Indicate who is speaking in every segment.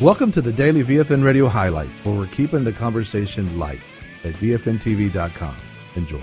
Speaker 1: Welcome to the Daily VFN Radio Highlights, where we're keeping the conversation light at VFNTV.com. Enjoy.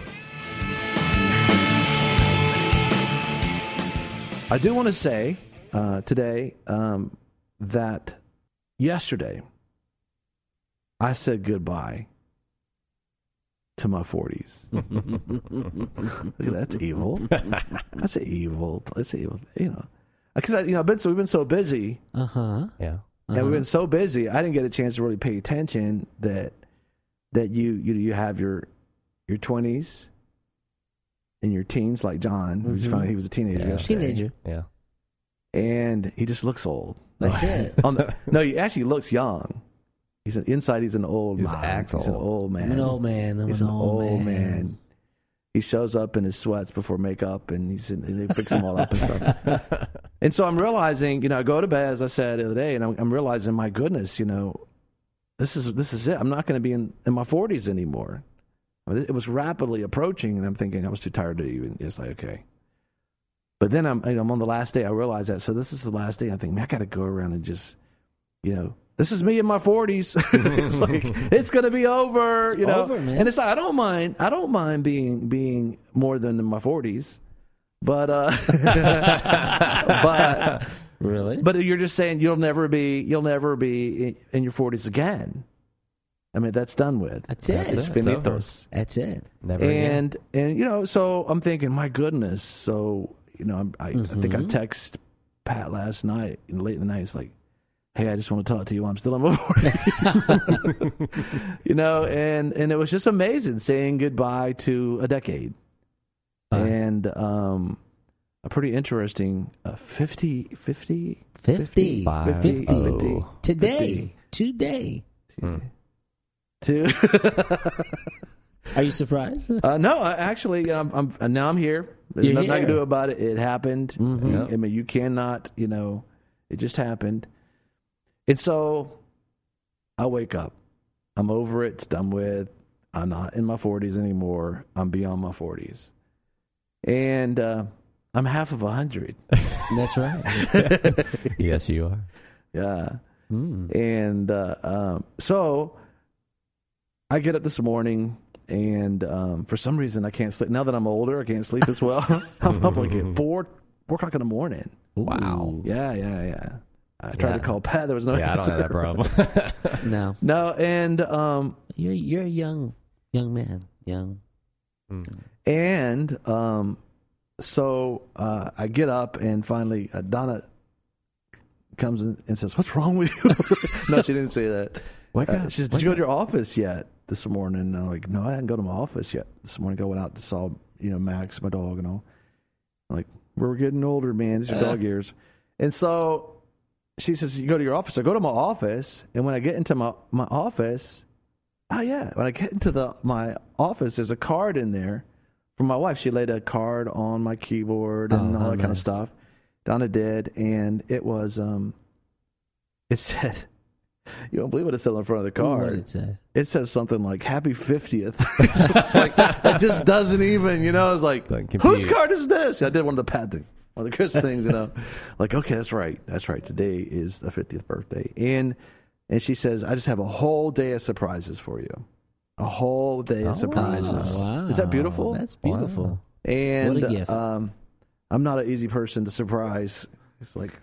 Speaker 1: I do want to say today that yesterday I said goodbye to my 40s. That's evil. That's evil. That's evil. You know, because we've been so busy.
Speaker 2: Yeah.
Speaker 1: And we've been so busy, I didn't get a chance to really pay attention that you have your 20s and your teens, like John. We just found out he was a teenager yesterday.
Speaker 3: Teenager.
Speaker 2: Yeah.
Speaker 1: And he just looks old.
Speaker 3: That's it.
Speaker 1: No, he actually looks young. Inside he's an old man.
Speaker 2: He's
Speaker 1: He's an old man.
Speaker 3: I'm an old man.
Speaker 1: He's an old man. He shows up in his sweats before makeup, and they fix him all up and stuff. And so I'm realizing, I go to bed, as I said the other day, and I'm realizing, my goodness, this is it. I'm not going to be in my 40s anymore. It was rapidly approaching, and I'm thinking I was too tired to even. It's like, okay. But then I'm on the last day. I realize that. So this is the last day. I think, man, I got to go around and just, this is me in my 40s. It's like, it's going to be over,
Speaker 3: It's over, man.
Speaker 1: And it's like, I don't mind being more than in my 40s, but
Speaker 3: Really?
Speaker 1: but you're just saying you'll never be in your 40s again. I mean, that's done with.
Speaker 3: That's it.
Speaker 1: It's
Speaker 3: It's
Speaker 1: finitos.
Speaker 3: That's it.
Speaker 2: Never again.
Speaker 1: And so I'm thinking, my goodness. So I think I text Pat last night, late in the night. It's like, hey, I just want to talk to you. I'm still in my 40s. And it was just amazing saying goodbye to a decade. And a pretty interesting 50.
Speaker 3: Today.
Speaker 1: 50.
Speaker 3: Today.
Speaker 1: Two.
Speaker 3: Are you surprised?
Speaker 1: No, actually, I'm here. There's
Speaker 3: You're
Speaker 1: nothing I can
Speaker 3: here.
Speaker 1: do about it. It happened.
Speaker 3: Mhm.
Speaker 1: I mean, you cannot, it just happened. And so I wake up. I'm over it. It's done with. I'm not in my 40s anymore. I'm beyond my 40s. And I'm half of 100.
Speaker 3: That's right.
Speaker 2: Yes, you are.
Speaker 1: Yeah.
Speaker 3: Mm.
Speaker 1: And so I get up this morning, and for some reason I can't sleep. Now that I'm older, I can't sleep as well. I'm up like at 4 o'clock in the morning.
Speaker 2: Wow.
Speaker 1: Yeah. I tried to call Pat. There was no
Speaker 2: Yeah, I don't have that problem.
Speaker 3: No.
Speaker 1: No, and
Speaker 3: You're a young man. Young.
Speaker 1: and so I get up, and finally Donna comes in and says, "What's wrong with you?" No, she didn't say that.
Speaker 2: Wake up.
Speaker 1: She said, "Did you go to your office yet this morning?" And I'm like, "No, I hadn't go to my office yet this morning. I went out to saw Max, my dog, and all." I'm like, "We're getting older, man. These are dog years." And so she says, "You go to your office." I go to my office, and when I get into my office, when I get into my office, there's a card in there from my wife. She laid a card on my keyboard and all that kind of stuff. Donna did, and it was it said, you don't believe what it said on the front of the card.
Speaker 3: What did it say?
Speaker 1: It says something like "Happy 50th." It's like, it just doesn't even, it's like,
Speaker 2: Doesn't compute.
Speaker 1: whose card is this? I did one of the Pat things, one of the Chris things, like, okay, that's right. Today is the 50th birthday. And she says, "I just have a whole day of surprises for you. A whole day of surprises."
Speaker 3: Wow.
Speaker 1: Is that beautiful?
Speaker 3: That's beautiful.
Speaker 1: And
Speaker 3: What a gift.
Speaker 1: I'm not an easy person to surprise. It's like,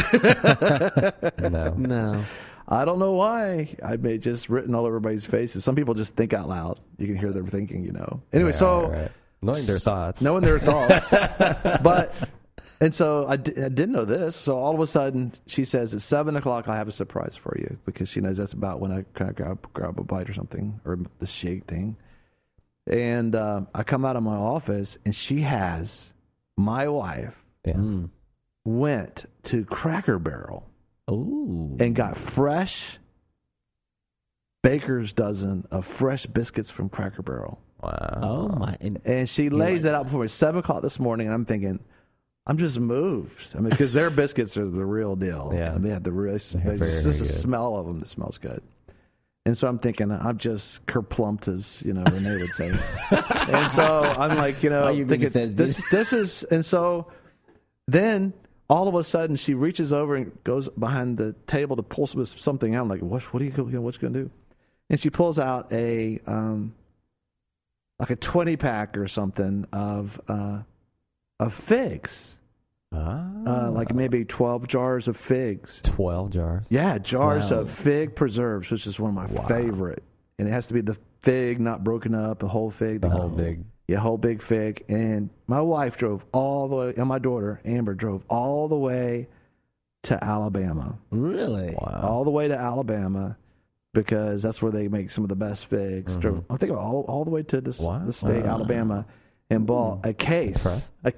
Speaker 2: No.
Speaker 3: No.
Speaker 1: I don't know why. I may just written all over everybody's faces. Some people just think out loud. You can hear them thinking, Anyway,
Speaker 2: Right. Knowing their thoughts.
Speaker 1: knowing their thoughts. And so I didn't know this. So all of a sudden, she says, at 7 o'clock, I have a surprise for you, because she knows that's about when I kind of grab a bite or something, or the shake thing. And I come out of my office, and my wife
Speaker 2: Yes.
Speaker 1: went to Cracker Barrel
Speaker 3: Ooh.
Speaker 1: and got fresh baker's dozen of fresh biscuits from Cracker Barrel.
Speaker 2: Wow.
Speaker 3: Oh my!
Speaker 1: And she lays that out before me, 7 o'clock this morning, and I'm thinking, I'm just moved. I mean, because their biscuits are the real deal.
Speaker 2: Yeah.
Speaker 1: They have the real, just
Speaker 2: very
Speaker 1: the
Speaker 2: good.
Speaker 1: smell of them that smells good. And so I'm thinking, I'm just kerplumped, as Renee would say. And so I'm like,
Speaker 3: Why you
Speaker 1: thinking,
Speaker 3: says
Speaker 1: this is, and so then all of a sudden, she reaches over and goes behind the table to pull something out. I'm like, what are you what's going to do? And she pulls out a 20-pack or something of figs. Like maybe 12 jars of figs.
Speaker 2: 12 jars.
Speaker 1: Yeah, jars
Speaker 3: Wow.
Speaker 1: of fig preserves, which is one of my favorite. And it has to be the fig, not broken up, the whole fig.
Speaker 2: The whole big.
Speaker 1: Yeah, whole big fig. And my wife drove all the way, and my daughter, Amber, drove all the way to Alabama.
Speaker 3: Really?
Speaker 2: Wow.
Speaker 1: All the way to Alabama because that's where they make some of the best figs. Drove, I think all the way to the state, Alabama, and bought a case.
Speaker 2: Impressed.
Speaker 1: A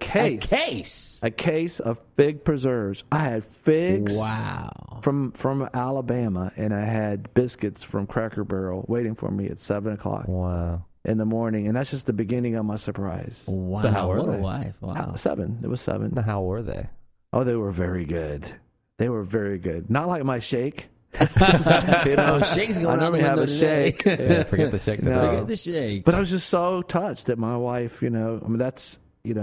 Speaker 1: case of fig preserves. I had figs
Speaker 3: Wow.
Speaker 1: from Alabama, and I had biscuits from Cracker Barrel waiting for me at 7 o'clock
Speaker 2: Wow.
Speaker 1: in the morning, and that's just the beginning of my surprise.
Speaker 3: Wow.
Speaker 2: So how were
Speaker 3: what
Speaker 2: they?
Speaker 3: a wife. Wow.
Speaker 1: 7. It was 7.
Speaker 2: Now, how were they?
Speaker 1: Oh, they were very good. They were very good. Not like my shake.
Speaker 3: Oh, shake's going
Speaker 1: I
Speaker 3: on
Speaker 1: normally
Speaker 3: the
Speaker 1: have
Speaker 3: window
Speaker 1: a
Speaker 3: today.
Speaker 1: shake.
Speaker 2: Yeah, forget the shake.
Speaker 1: No.
Speaker 3: Forget the shake.
Speaker 1: But I was just so touched that my wife, I mean, that's,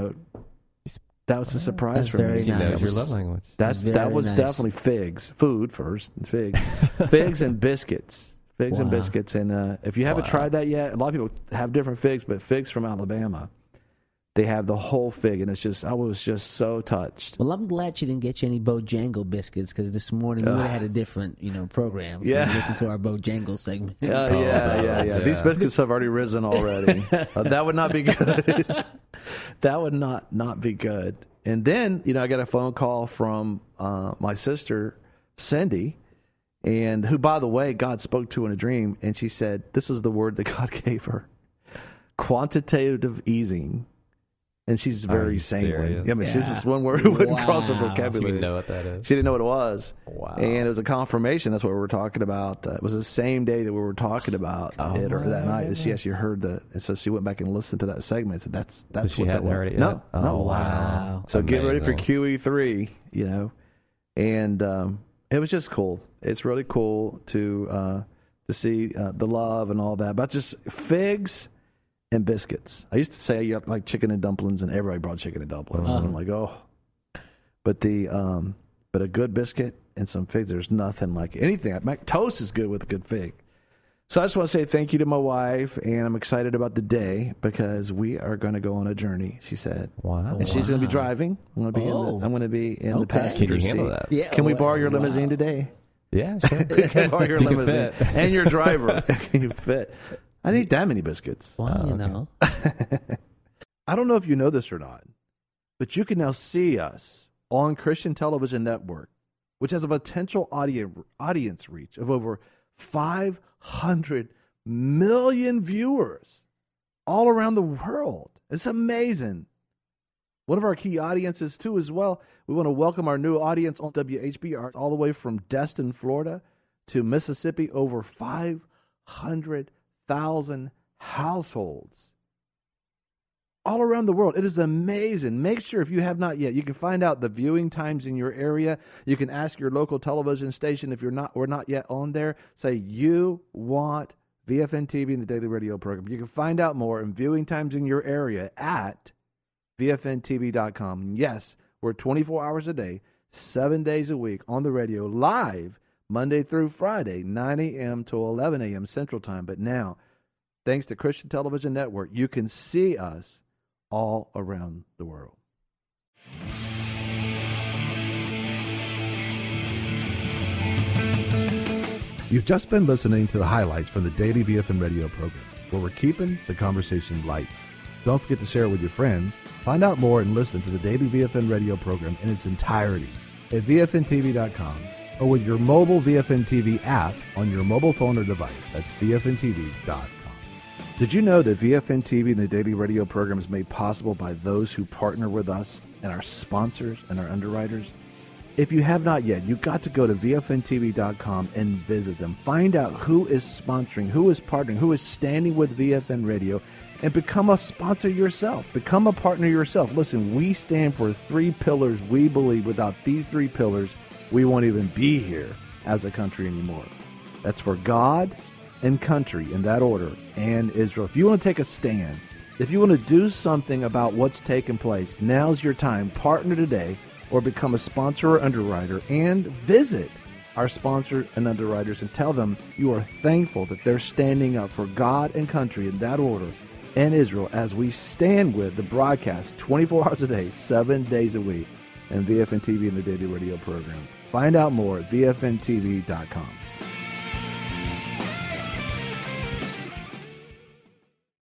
Speaker 1: that was a surprise
Speaker 3: That's
Speaker 1: for
Speaker 3: very
Speaker 1: me.
Speaker 2: She knows
Speaker 3: nice.
Speaker 2: your love language.
Speaker 1: That
Speaker 3: very
Speaker 1: was
Speaker 3: nice.
Speaker 1: definitely figs. Food first, figs. Figs and biscuits. Figs and
Speaker 3: Wow.
Speaker 1: biscuits. And if you haven't tried that yet, a lot of people have different figs, but figs from Alabama, they have the whole fig, and I was just so touched.
Speaker 3: Well, I'm glad you didn't get you any Bojangle biscuits because this morning we would have had a different, program. If you
Speaker 1: Yeah.
Speaker 3: listen to our Bojangle segment.
Speaker 1: Yeah. These biscuits have already risen already. That would not be good. That would not be good. And then, I got a phone call from my sister, Cindy, and who, by the way, God spoke to in a dream, and she said, this is the word that God gave her. Quantitative easing. And she's very
Speaker 2: you
Speaker 1: sanguine.
Speaker 2: serious?
Speaker 1: Yeah, I mean, she's just one word wouldn't cross her
Speaker 3: Wow.
Speaker 1: vocabulary.
Speaker 2: She didn't know what that is.
Speaker 1: She didn't know what it was.
Speaker 2: Wow.
Speaker 1: And it was a confirmation. That's what we were talking about. It was the same day that we were talking about it, or that night. She actually heard and so she went back and listened to that segment. So that's
Speaker 2: So she
Speaker 1: what that
Speaker 2: hadn't
Speaker 1: was.
Speaker 2: heard it yet?
Speaker 1: No,
Speaker 2: Oh,
Speaker 1: no.
Speaker 3: Wow.
Speaker 1: So get ready for
Speaker 2: Amazing.
Speaker 1: QE3. And it was just cool. It's really cool to see the love and all that. But just figs and biscuits. I used to say you like chicken and dumplings, and everybody brought chicken and dumplings. And I'm like, oh. But but a good biscuit and some figs, there's nothing like anything. Toast is good with a good fig. So I just want to say thank you to my wife, and I'm excited about the day because we are going to go on a journey. She said,
Speaker 2: Wow.
Speaker 1: and she's going to be driving. I'm going to be in the
Speaker 3: Okay.
Speaker 1: passenger
Speaker 2: Can you handle
Speaker 1: seat.
Speaker 2: that?
Speaker 3: Yeah,
Speaker 1: Can we
Speaker 3: wow.
Speaker 1: borrow your
Speaker 3: Wow.
Speaker 1: limousine today?
Speaker 2: Yeah, sure.
Speaker 1: Can borrow your
Speaker 2: You can
Speaker 1: limousine
Speaker 2: fit.
Speaker 1: and your driver? Can you fit? I need that many biscuits.
Speaker 3: Well, you know.
Speaker 1: I don't know if you know this or not, but you can now see us on Christian Television Network, which has a potential audience reach of over 500 million viewers all around the world. It's amazing. One of our key audiences, too, as well. We want to welcome our new audience on WHBR all the way from Destin, Florida to Mississippi, over 500,000 households all around the world. It is amazing. Make sure, if you have not yet, you can find out the viewing times in your area. You can ask your local television station if we're not yet on there. Say you want VFN TV and the Daily Radio program. You can find out more and viewing times in your area at VFNTV.com. Yes, we're 24 hours a day, 7 days a week on the radio, live Monday through Friday, 9 a.m. to 11 a.m. Central Time. But now, thanks to Christian Television Network, you can see us all around the world. You've just been listening to the highlights from the Daily VFN Radio program, where we're keeping the conversation light. Don't forget to share it with your friends. Find out more and listen to the Daily VFN Radio program in its entirety at VFNTV.com or with your mobile VFN TV app on your mobile phone or device. That's VFNTV.com. Did you know that VFN TV and the Daily Radio program is made possible by those who partner with us and our sponsors and our underwriters? If you have not yet, you've got to go to VFNTV.com and visit them. Find out who is sponsoring, who is partnering, who is standing with VFN Radio, and become a sponsor yourself. Become a partner yourself. Listen, we stand for 3 pillars. We believe without these 3 pillars, we won't even be here as a country anymore. That's for God and country in that order, and Israel. If you want to take a stand, if you want to do something about what's taking place, now's your time. Partner today or become a sponsor or underwriter, and visit our sponsors and underwriters and tell them you are thankful that they're standing up for God and country in that order and Israel as we stand with the broadcast 24 hours a day, 7 days a week, and VFN TV and the Daily Radio program. Find out more at VFNTV.com.